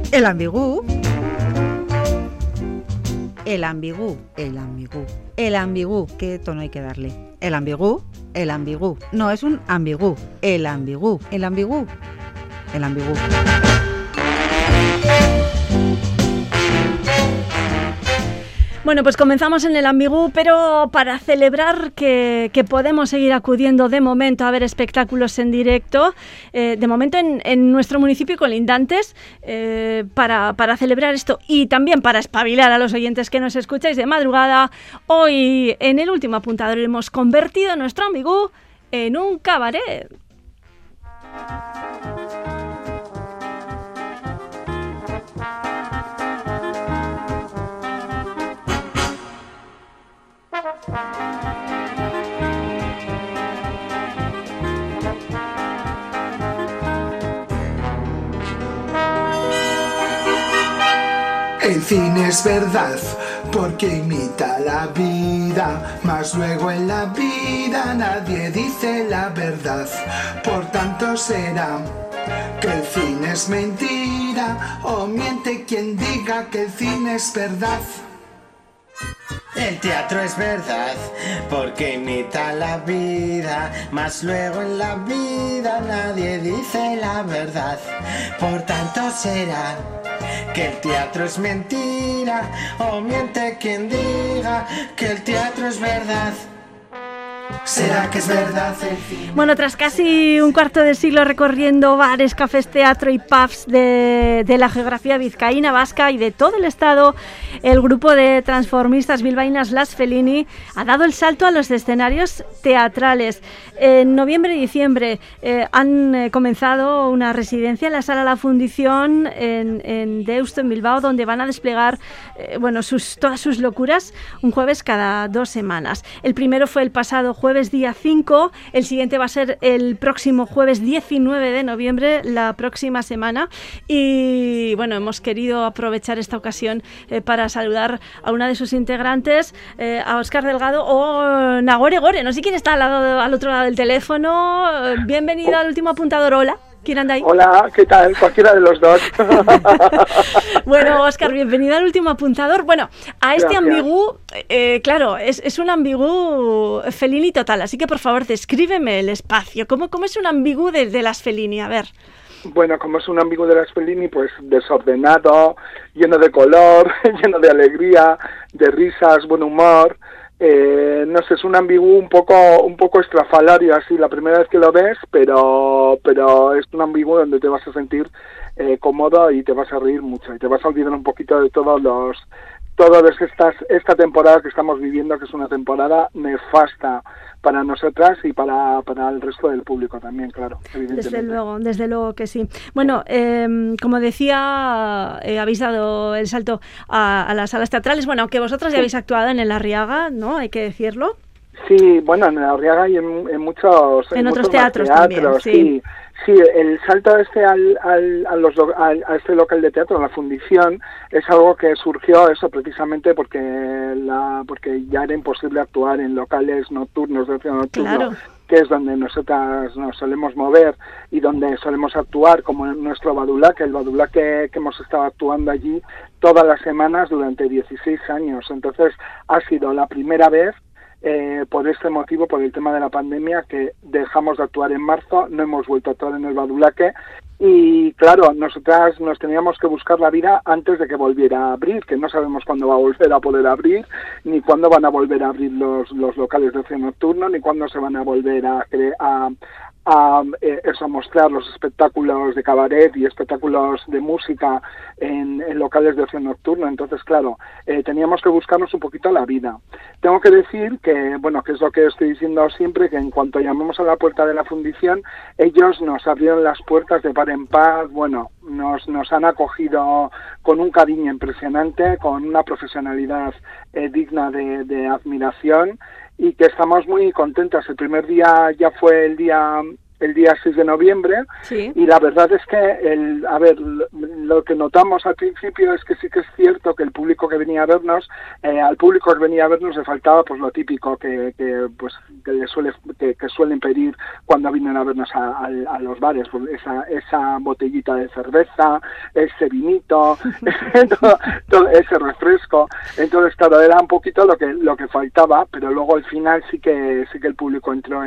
El ambigú. El ambigú, el ambigú, el ambigú. ¿Qué tono hay que darle? El ambigú, el ambigú. No, es un ambigú. El ambigú, el ambigú, el ambigú. Bueno, pues comenzamos en el ambigú, pero para celebrar que podemos seguir acudiendo de momento a ver espectáculos en directo, de momento en nuestro municipio colindantes, para celebrar esto y también para espabilar a los oyentes que nos escucháis de madrugada, hoy en el último apuntador hemos convertido nuestro ambigú en un cabaret. El cine es verdad, porque imita la vida, mas luego en la vida nadie dice la verdad. Por tanto será que el cine es mentira, o miente quien diga que el cine es verdad. El teatro es verdad, porque imita la vida, mas luego en la vida nadie dice la verdad. Por tanto será que el teatro es mentira, o miente quien diga que el teatro es verdad. ¿Será que es verdad el cine? Bueno, tras casi un cuarto de siglo recorriendo bares, cafés, teatro y pubs de la geografía vizcaína, vasca y de todo el estado, el grupo de transformistas bilbaínas Las Fellini ha dado el salto a los escenarios teatrales. En noviembre y diciembre han comenzado una residencia en la Sala La Fundición en Deusto, en Bilbao, donde van a desplegar todas sus locuras un jueves cada 2 semanas. El primero fue el pasado jueves día 5, el siguiente va a ser el próximo jueves 19 de noviembre, la próxima semana. Y bueno, hemos querido aprovechar esta ocasión para saludar a una de sus integrantes, a Óscar Delgado o Nagore Gore. No sé quién está al otro lado del teléfono. Bienvenida al último apuntador. Hola. ¿Quién anda ahí? Hola, ¿qué tal? Cualquiera de los dos. Bueno, Óscar, bienvenido al último apuntador. Bueno, a este ambigú, claro, es un ambigú Fellini total, así que por favor, descríbeme el espacio. ¿Cómo es un ambigú de Las Fellini? A ver. Bueno, como es un ambigú de Las Fellini, pues desordenado, lleno de color, lleno de alegría, de risas, buen humor. No sé, es un ambigú un poco estrafalario así la primera vez que lo ves, pero es un ambigú donde te vas a sentir cómodo y te vas a reír mucho y te vas a olvidar un poquito de toda esta temporada que estamos viviendo, que es una temporada nefasta para nosotras y para el resto del público también, claro, evidentemente. Desde luego que sí. Bueno, como decía, habéis dado el salto a las salas teatrales, bueno, aunque vosotras ya habéis actuado en el Arriaga, ¿no? Hay que decirlo. Sí, bueno, en el Arriaga y en muchos... En otros muchos teatros también, sí. Sí, el salto a este local de teatro, a la Fundición, es algo que surgió eso precisamente porque ya era imposible actuar en locales nocturnos de ocio nocturno, claro, que es donde nosotras nos solemos mover y donde solemos actuar, como en nuestro Badulaque, el Badulaque que hemos estado actuando allí todas las semanas durante 16 años. Entonces ha sido la primera vez, por este motivo, por el tema de la pandemia, que dejamos de actuar en marzo, no hemos vuelto a actuar en el Badulaque y claro, nosotras nos teníamos que buscar la vida antes de que volviera a abrir, que no sabemos cuándo va a volver a poder abrir, ni cuándo van a volver a abrir los locales de ocio nocturno, ni cuándo se van a volver a mostrar los espectáculos de cabaret y espectáculos de música en locales de ocio nocturno. Entonces, claro, teníamos que buscarnos un poquito la vida. Tengo que decir que, bueno, que es lo que estoy diciendo siempre, que en cuanto llamamos a la puerta de la Fundición, ellos nos abrieron las puertas de par en par, bueno, nos han acogido con un cariño impresionante, con una profesionalidad digna de admiración, y que estamos muy contentas. El primer día ya fue el día el día 6 de noviembre, sí. Y la verdad es que, lo que notamos al principio es que sí que es cierto que el público que venía a vernos, al público que venía a vernos le faltaba pues lo típico que suelen pedir cuando vienen a vernos a los bares, pues esa botellita de cerveza, ese vinito, todo ese refresco. Entonces, claro, era un poquito lo que faltaba, pero luego al final sí que el público entró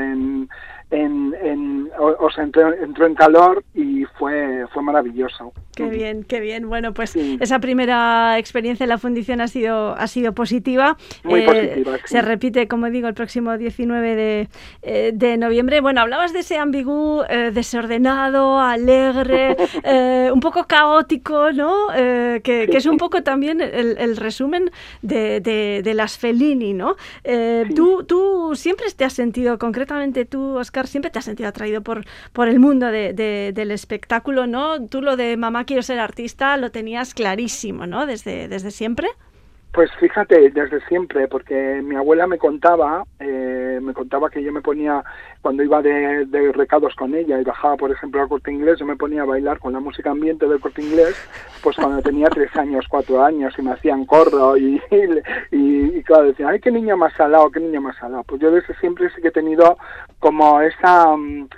entró en calor y fue maravilloso. Qué bien. Bueno, pues sí. Esa primera experiencia en la fundición ha sido positiva. Muy positiva, sí. Se repite, como digo, el próximo 19 de noviembre. Bueno, hablabas de ese ambigú desordenado, alegre, un poco caótico, ¿no? Que es un poco también el resumen de las Fellini, ¿no? Sí. Tú siempre te has sentido, concretamente tú, Óscar, siempre te has sentido atraído por el mundo del espectáculo, ¿no? Tú lo de mamá quiero ser artista lo tenías clarísimo, ¿no? Desde siempre. Pues fíjate, desde siempre, porque mi abuela me contaba que yo me ponía, cuando iba de recados con ella y bajaba, por ejemplo, al Corte Inglés, yo me ponía a bailar con la música ambiente del Corte Inglés, pues cuando tenía 3 años, 4 años, y me hacían corro, y claro, decían, ay, qué niño más salado. Pues yo desde siempre sí que he tenido como esa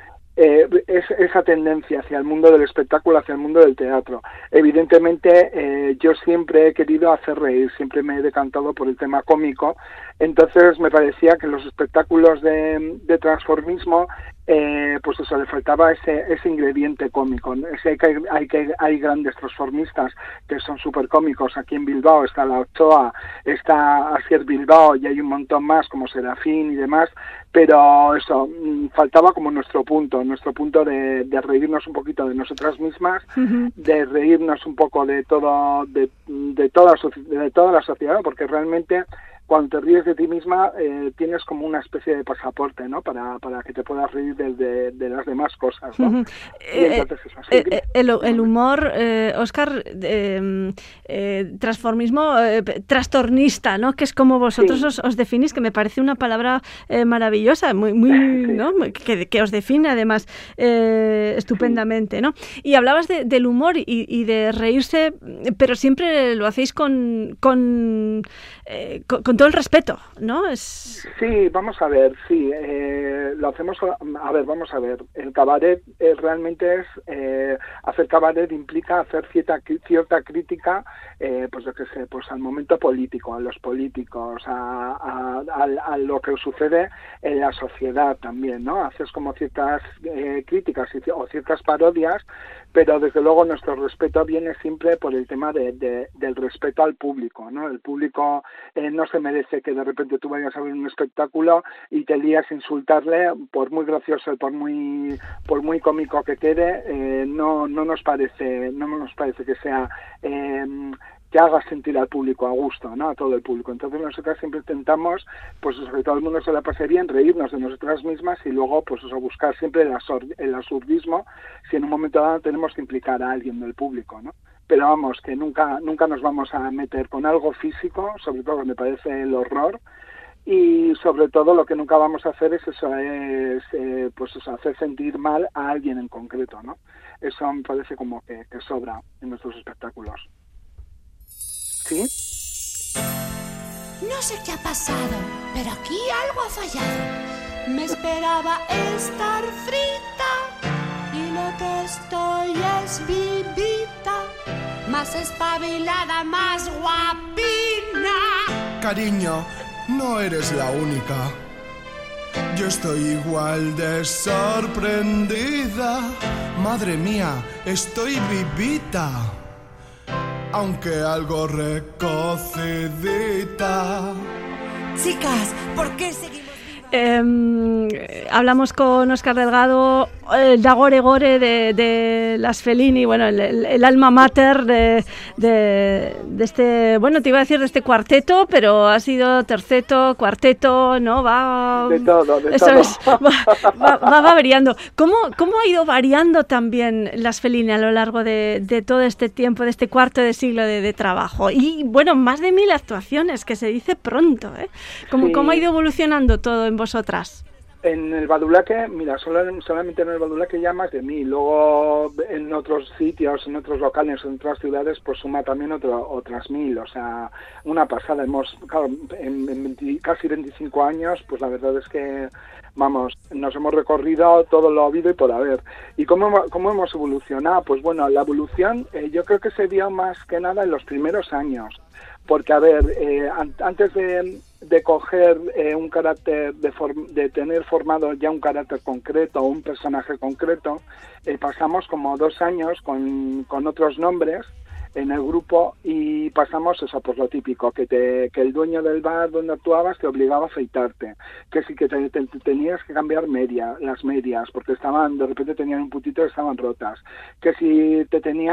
tendencia hacia el mundo del espectáculo, hacia el mundo del teatro. Evidentemente, yo siempre he querido hacer reír, siempre me he decantado por el tema cómico, entonces me parecía que en los espectáculos de transformismo, pues eso, le faltaba ese ingrediente cómico. Hay grandes transformistas que son súper cómicos. Aquí en Bilbao está La Ochoa, está Asier Bilbao y hay un montón más como Serafín y demás, pero eso, faltaba como nuestro punto de reírnos un poquito de nosotras mismas, uh-huh. De reírnos un poco de toda la sociedad, porque realmente cuando te ríes de ti misma tienes como una especie de pasaporte, ¿no? Para que te puedas reír de las demás cosas, ¿no? Uh-huh. Y entonces eso, sí, el humor, Óscar, transformismo trastornista, ¿no? Que es como vosotros sí. os definís, que me parece una palabra maravillosa, muy sí. ¿no? Que os define además estupendamente, ¿no? Y hablabas del humor y de reírse, pero siempre lo hacéis con todo el respeto, ¿no? Sí, vamos a ver, sí, lo hacemos, vamos a ver, el cabaret realmente es, hacer cabaret implica hacer cierta crítica, pues yo qué sé, pues al momento político, a los políticos, a lo que sucede en la sociedad también, ¿no? Haces como ciertas críticas o ciertas parodias, pero desde luego nuestro respeto viene siempre por el tema del respeto al público, ¿no? El público no se merece que de repente tú vayas a ver un espectáculo y te lías a insultarle, por muy gracioso y por muy cómico que quede, no nos parece que sea que haga sentir al público a gusto, ¿no? A todo el público. Entonces nosotras siempre intentamos, pues que todo el mundo se la pase bien, reírnos de nosotras mismas y luego, pues eso, buscar siempre el absurdismo si en un momento dado tenemos que implicar a alguien del público, ¿no? Pero vamos, que nunca nos vamos a meter con algo físico, sobre todo me parece el horror, y sobre todo lo que nunca vamos a hacer es eso, pues eso, hacer sentir mal a alguien en concreto, ¿no? Eso me parece como que sobra en nuestros espectáculos. ¿Sí? No sé qué ha pasado, pero aquí algo ha fallado. Me esperaba estar frita y lo que estoy es vivita, más espabilada, más guapina. Cariño, no eres la única. Yo estoy igual de sorprendida. Madre mía, estoy vivita, aunque algo recocidita. Chicas, ¿por qué seguimos? Hablamos con Óscar Delgado, el Dagore Gore de las Fellini, bueno, el alma mater de este, bueno, te iba a decir de este cuarteto, pero ha sido terceto, cuarteto, ¿no? Va de todo. Eso es, va variando. ¿Cómo ha ido variando también las Fellini a lo largo de todo este tiempo, de este cuarto de siglo de trabajo? Y bueno, más de 1000 actuaciones, que se dice pronto, ¿eh? ¿Cómo ha ido evolucionando todo en vosotras? En el Badulaque, mira, solamente en el Badulaque ya más de 1000. Luego en otros sitios, en otros locales, en otras ciudades, pues suma también otras 1000. O sea, una pasada. Claro, en casi 25 años, pues la verdad es que, vamos, nos hemos recorrido todo lo habido y por haber. ¿Y cómo hemos evolucionado? Pues bueno, la evolución yo creo que se dio más que nada en los primeros años. Porque, a ver, antes de coger un carácter, de tener formado ya un carácter concreto o un personaje concreto, pasamos como 2 años con otros nombres en el grupo y pasamos eso, pues lo típico, que el dueño del bar donde actuabas te obligaba a afeitarte, que sí que te tenías que cambiar las medias, porque de repente tenían un puntito y estaban rotas, que si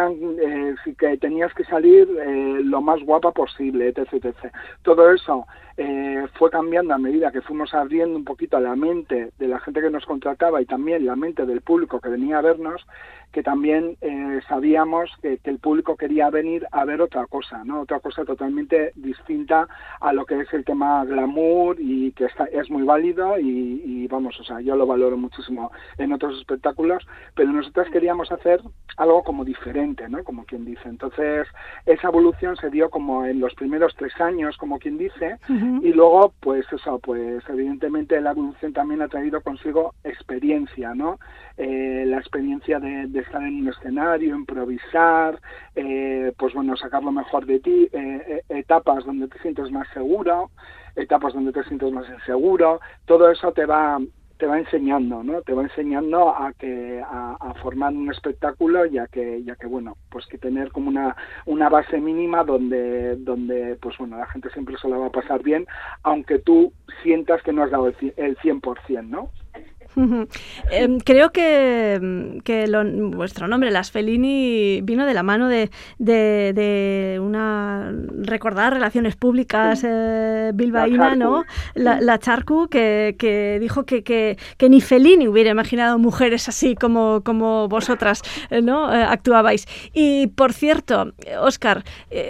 que tenías que salir lo más guapa posible, etc, etc. Todo eso fue cambiando a medida que fuimos abriendo un poquito la mente de la gente que nos contrataba y también la mente del público que venía a vernos, que también sabíamos que el público quería venir a ver otra cosa, ¿no? Otra cosa totalmente distinta a lo que es el tema glamour y que es muy válido y vamos, o sea, yo lo valoro muchísimo en otros espectáculos, pero nosotros queríamos hacer algo como diferente, ¿no? Como quien dice. Entonces, esa evolución se dio como en los primeros 3 años, como quien dice, y luego, pues eso, pues evidentemente la evolución también ha traído consigo experiencia, ¿no? La experiencia de estar en un escenario, improvisar, pues bueno, sacar lo mejor de ti, etapas donde te sientes más seguro, etapas donde te sientes más inseguro, todo eso te va enseñando, ¿no? Te va enseñando a formar un espectáculo y a que bueno, pues que tener como una base mínima donde pues bueno, la gente siempre se la va a pasar bien, aunque tú sientas que no has dado el 100%, ¿no? Creo que vuestro nombre, Las Fellini, vino de la mano de una recordada Relaciones Públicas bilbaína, ¿no? La Charcu, que dijo que ni Fellini hubiera imaginado mujeres así como vosotras, ¿no? Actuabais. Y, por cierto, Óscar,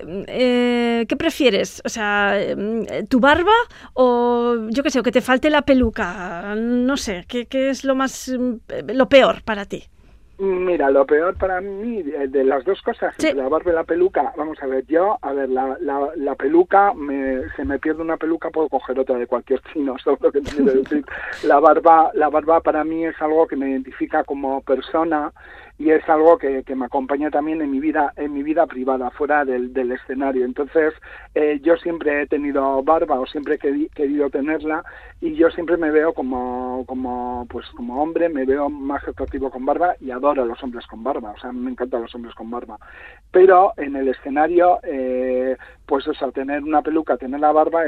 ¿qué prefieres? O sea, ¿tu barba o, yo qué sé, o que te falte la peluca? No sé, ¿qué es lo peor para ti? Mira, lo peor para mí de las dos cosas, sí, la barba y la peluca, vamos a ver, la peluca, se me pierde una peluca, puedo coger otra de cualquier chino, ¿sabes lo que te quiero decir? La barba para mí es algo que me identifica como persona y es algo que me acompaña también en mi vida privada, fuera del escenario. Entonces, yo siempre he tenido barba o siempre he querido tenerla y yo siempre me veo como hombre, me veo más atractivo con barba y adoro a los hombres con barba, o sea, me encantan los hombres con barba. Pero en el escenario, pues eso, tener una peluca, tener la barba,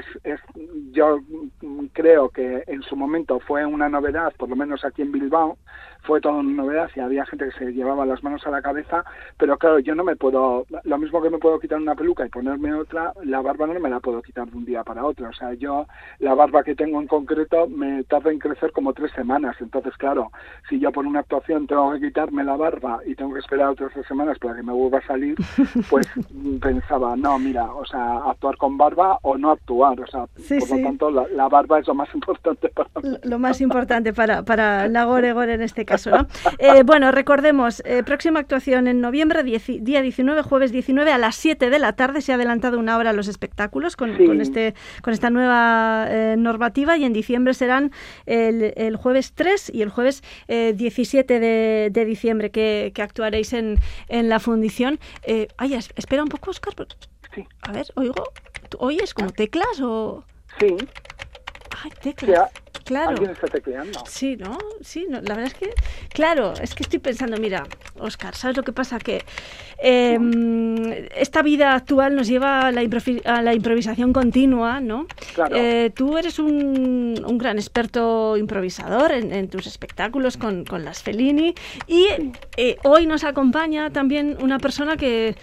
yo creo que en su momento fue una novedad, por lo menos aquí en Bilbao, fue toda una novedad y había gente que se llevaba las manos a la cabeza, pero claro, yo no me puedo, lo mismo que me puedo quitar una peluca y ponerme otra, la barba no me la puedo quitar de un día para otro, o sea, yo, la barba que tengo en concreto me tarda en crecer como 3 semanas, entonces claro, si yo por una actuación tengo que quitarme la barba y tengo que esperar otras 3 semanas para que me vuelva a salir, pues pensaba, no, mira, o sea, actuar con barba o no actuar, o sea, sí, por lo tanto, la barba es lo más importante para mí. Lo más importante para la Gore en este caso, ¿no? Bueno, recordemos, próxima actuación en noviembre, día 19, jueves 19 a las 7 de la tarde, se ha adelantado 1 hora los espectáculos con esta nueva normativa y en diciembre serán el jueves 3 y el jueves 17 de diciembre que actuaréis en la fundición. Espera un poco, Óscar. Sí. A ver, oigo. ¿Tú oyes como teclas o...? Sí. Ay, teclas. Sí, claro. Alguien está tecleando. Sí, ¿no? Sí, no, la verdad es que... Claro, es que estoy pensando, mira, Óscar, ¿sabes lo que pasa? Que esta vida actual nos lleva a la improvisación continua, ¿no? Claro. Tú eres un gran experto improvisador en tus espectáculos con Las Fellini y hoy nos acompaña también una persona que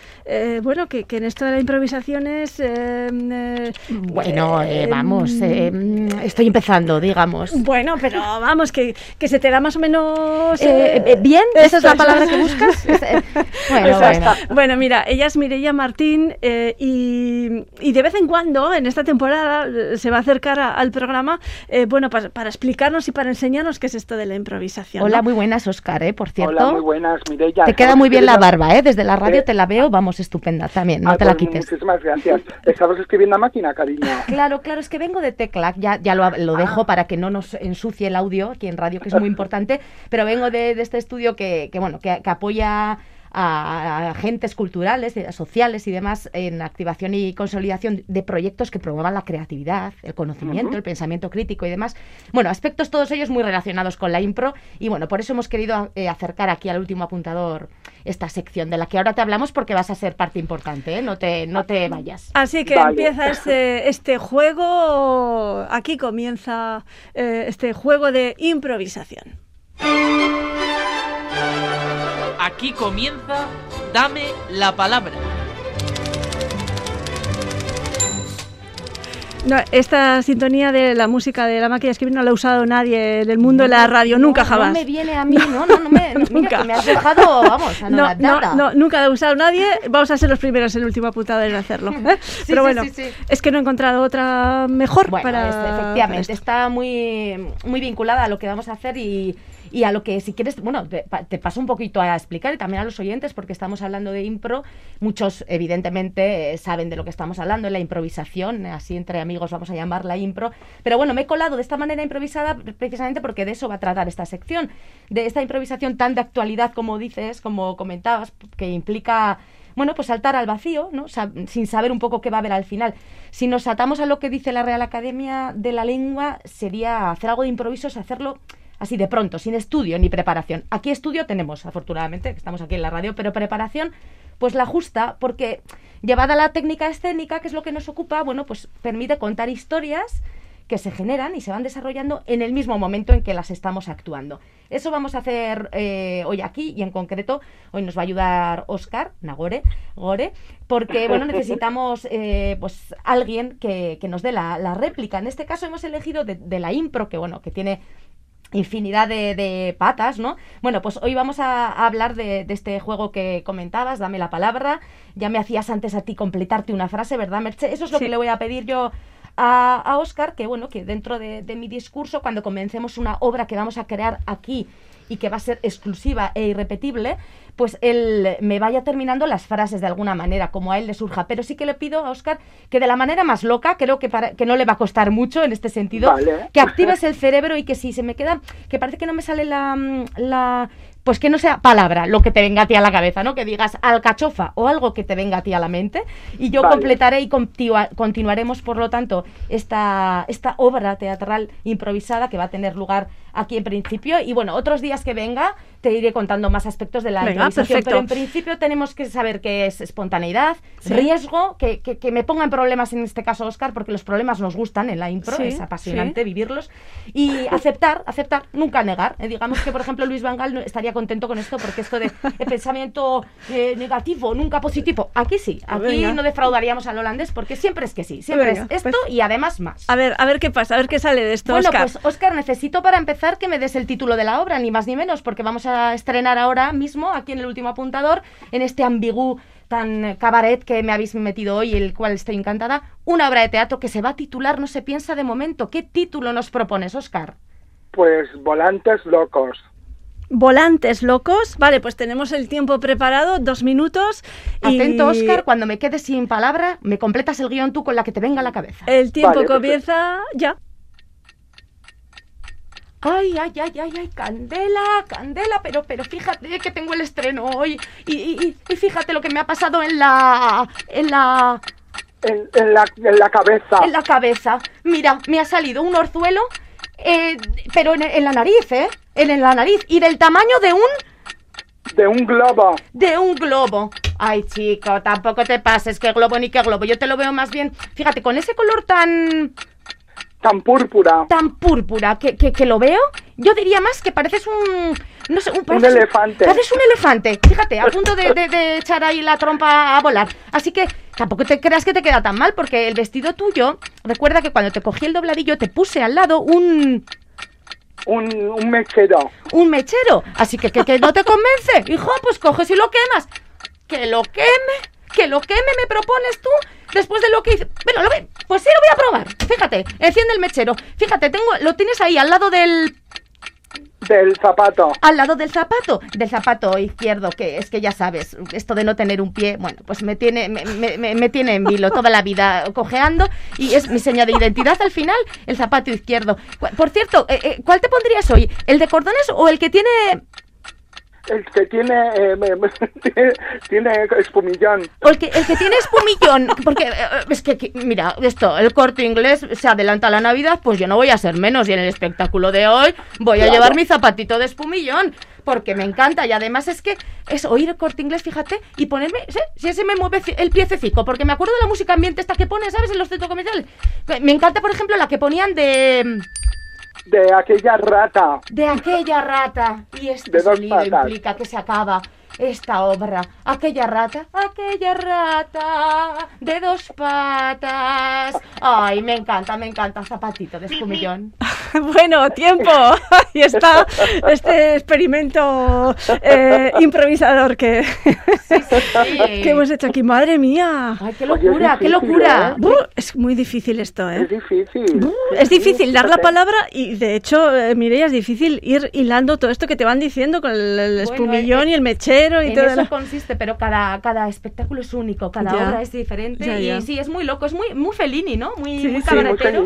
en esto de la improvisación es... estoy empezando, digamos. Bueno, pero vamos, que se te da más o menos... ¿Bien? ¿Esa es la palabra que buscas? Bueno. Bueno, mira, ella es Mireia Martín y de vez en cuando, en esta temporada, se va a acercar al programa, para explicarnos y para enseñarnos qué es esto de la improvisación. Hola, ¿no? muy buenas, Óscar, por cierto. Hola, muy buenas, Mireia. Te queda muy bien la barba, desde la radio te la veo, vamos, estupenda también, no te la quites. Muchísimas gracias. ¿Estabas escribiendo a máquina, cariño? Claro, es que vengo de Teclac, ya lo dejo para que no nos ensucie el audio aquí en radio, que es muy importante, pero vengo de este estudio que apoya a agentes culturales, sociales y demás en activación y consolidación de proyectos que promuevan la creatividad, el conocimiento, el pensamiento crítico y demás. Bueno, aspectos todos ellos muy relacionados con la impro y bueno, por eso hemos querido acercar aquí al último apuntador esta sección de la que ahora te hablamos porque vas a ser parte importante, no te vayas. Así que empieza este juego, aquí comienza este juego de improvisación. Aquí comienza Dame la palabra. No, esta sintonía de la música de la máquina de escribir no la ha usado nadie en el mundo de la radio, nunca jamás. No me viene a mí, mira que me has dejado, vamos, no, nunca la ha usado nadie. Vamos a ser los primeros en el último apuntador en hacerlo. Pero bueno, es que no he encontrado otra mejor efectivamente, está muy, muy vinculada a lo que vamos a hacer y a lo que, si quieres, bueno, te paso un poquito a explicar y también a los oyentes, porque estamos hablando de impro. Muchos, evidentemente, saben de lo que estamos hablando, de la improvisación, así entre amigos vamos a llamarla impro. Pero bueno, me he colado de esta manera improvisada precisamente porque de eso va a tratar esta sección, de esta improvisación tan de actualidad, como dices, como comentabas, que implica... Bueno, pues saltar al vacío, ¿no? Sin saber un poco qué va a haber al final. Si nos atamos a lo que dice la Real Academia de la Lengua, sería hacer algo de improviso, es hacerlo así de pronto, sin estudio ni preparación. Aquí estudio tenemos, afortunadamente, que estamos aquí en la radio, pero preparación, pues la justa, porque llevada a la técnica escénica, que es lo que nos ocupa, bueno, pues permite contar historias que se generan y se van desarrollando en el mismo momento en que las estamos actuando. Eso vamos a hacer hoy aquí y en concreto hoy nos va a ayudar Óscar Nagore, porque bueno, necesitamos pues alguien que nos dé la réplica. En este caso hemos elegido de la impro, que bueno, que tiene infinidad de patas, ¿no? Bueno, pues hoy vamos a hablar de este juego que comentabas, Dame la palabra. Ya me hacías antes a ti completarte una frase, ¿verdad, Merche? Eso es lo que le voy a pedir yo a Óscar, que bueno, que dentro de mi discurso, cuando comencemos una obra que vamos a crear aquí y que va a ser exclusiva e irrepetible, pues él me vaya terminando las frases de alguna manera, como a él le surja. Pero sí que le pido a Óscar que de la manera más loca, creo que no le va a costar mucho en este sentido, que actives el cerebro y que si se me queda, que parece que no me sale pues que no sea palabra lo que te venga a ti a la cabeza, ¿no? Que digas alcachofa o algo que te venga a ti a la mente y yo completaré y continuaremos, por lo tanto, esta obra teatral improvisada que va a tener lugar aquí en principio. Y bueno, otros días que venga te iré contando más aspectos de la improvisación, perfecto. Pero en principio tenemos que saber qué es espontaneidad, riesgo, que me ponga en problemas en este caso Óscar, porque los problemas nos gustan en la impro, es apasionante vivirlos, y aceptar, nunca negar. Digamos que, por ejemplo, Luis Van Gaal estaría contento con esto, porque esto de pensamiento negativo, nunca positivo, aquí sí, aquí no defraudaríamos al holandés, porque siempre es que sí, siempre es esto y además más. A ver qué pasa, a ver qué sale de esto, bueno, Óscar. Pues Óscar, necesito para empezar que me des el título de la obra, ni más ni menos, porque vamos a estrenar ahora mismo, aquí en el último apuntador, en este ambigú tan cabaret que me habéis metido hoy, el cual estoy encantada, una obra de teatro que se va a titular No se piensa de momento. ¿Qué título nos propones, Óscar? Pues Volantes locos. Volantes locos, vale, pues tenemos el tiempo preparado, 2 minutos. Atento, Óscar, cuando me quedes sin palabra, me completas el guión tú con la que te venga a la cabeza. El tiempo comienza ya. Ay, Candela, pero fíjate que tengo el estreno hoy y fíjate lo que me ha pasado en la cabeza. En la cabeza. Mira, me ha salido un orzuelo, pero en la nariz, en la nariz, y del tamaño de un globo. De un globo. Ay, chico, tampoco te pases, qué globo ni qué globo. Yo te lo veo más bien, fíjate, con ese color tan púrpura. Tan púrpura, que lo veo. Yo diría más que pareces un elefante. Pareces un elefante, fíjate, a punto de echar ahí la trompa a volar. Así que tampoco te creas que te queda tan mal, porque el vestido tuyo, recuerda que cuando te cogí el dobladillo te puse al lado un mechero. Un mechero. Así que no te convence. Hijo, pues coges y lo quemas. Que lo queme me propones tú después de lo que hice. Bueno, pues sí lo voy a probar. Fíjate, enciende el mechero. Fíjate, lo tienes ahí al lado del zapato. Al lado del zapato izquierdo, que es que ya sabes, esto de no tener un pie, bueno, pues me tiene en vilo toda la vida cojeando, y es mi seña de identidad al final, el zapato izquierdo. Por cierto, ¿cuál te pondrías hoy? ¿El de cordones o el que tiene...? El que tiene espumillón. O el que tiene espumillón, porque es que, mira, el Corte Inglés se adelanta a la Navidad, pues yo no voy a ser menos, y en el espectáculo de hoy voy a llevar mi zapatito de espumillón, porque me encanta, y además es que es oír el Corte Inglés, fíjate, y ponerme, si ese me mueve el piececico, porque me acuerdo de la música ambiente esta que pone, ¿sabes?, en los centros comerciales. Me encanta, por ejemplo, la que ponían de aquella rata. De aquella rata. Y este sonido implica que se acaba esta obra. Aquella rata de 2 patas. Ay, me encanta, zapatito de espumillón. Bueno, tiempo. Ahí está este experimento improvisador que hemos hecho aquí. Madre mía. Ay, qué locura, qué locura. Es muy difícil esto, ¿eh? Es difícil. Es difícil dar la palabra y, de hecho, Mireia, es difícil ir hilando todo esto que te van diciendo con el espumillón y el mechero y en todo. En eso consiste, pero cada espectáculo es único, cada obra es diferente. Ya. Y sí, es muy loco, es muy Fellini, ¿no? Muy cabaretero.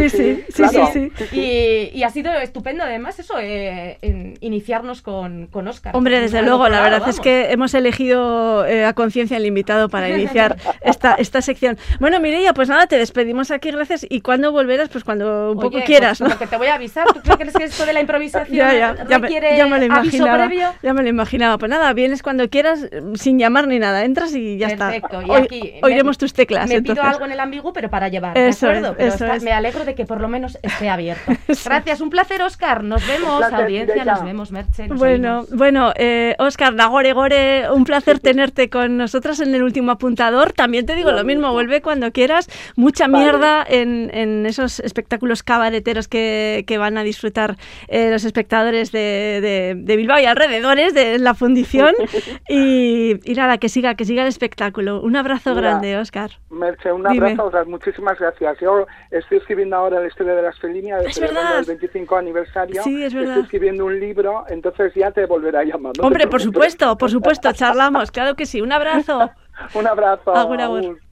Y ha sido estupendo, además, eso, iniciarnos con Óscar. Hombre, desde luego, la verdad es que hemos elegido a conciencia el invitado para iniciar esta sección. Bueno, Mireia, pues nada, te despedimos aquí, gracias. Y cuando volverás, pues cuando un poco quieras, pues, ¿no? Porque te voy a avisar. ¿Tú crees que esto de la improvisación requiere ya me lo aviso previo? Ya me lo imaginaba. Pues nada, vienes cuando quieras, sin llamar ni nada, entras y ya Perfecto. está. Y aquí oiremos tus teclas. Me entonces. pido algo en el ambigú, pero para llevar, eso ¿de acuerdo? Es, pero me alegro de que por lo menos esté abierto. Gracias, un placer, Óscar. Nos vemos, audiencia, nos vemos, Merche. Bueno, Óscar, gore, un placer tenerte con nosotras en el último apuntador. También te digo lo mismo, vuelve cuando quieras. Mucha mierda en esos espectáculos cabareteros que van a disfrutar los espectadores de Bilbao y alrededores de la fundición. Y nada, que siga el espectáculo. Un abrazo grande, Óscar. Merche, un abrazo, muchísimas gracias. Yo estoy escribiendo ahora la historia de las Fellini, el 25 aniversario. Sí, es verdad. Estoy escribiendo un libro, entonces ya te volveré a llamar. ¿No? Hombre, por supuesto, charlamos, claro que sí. Un abrazo. Un abrazo. Agur.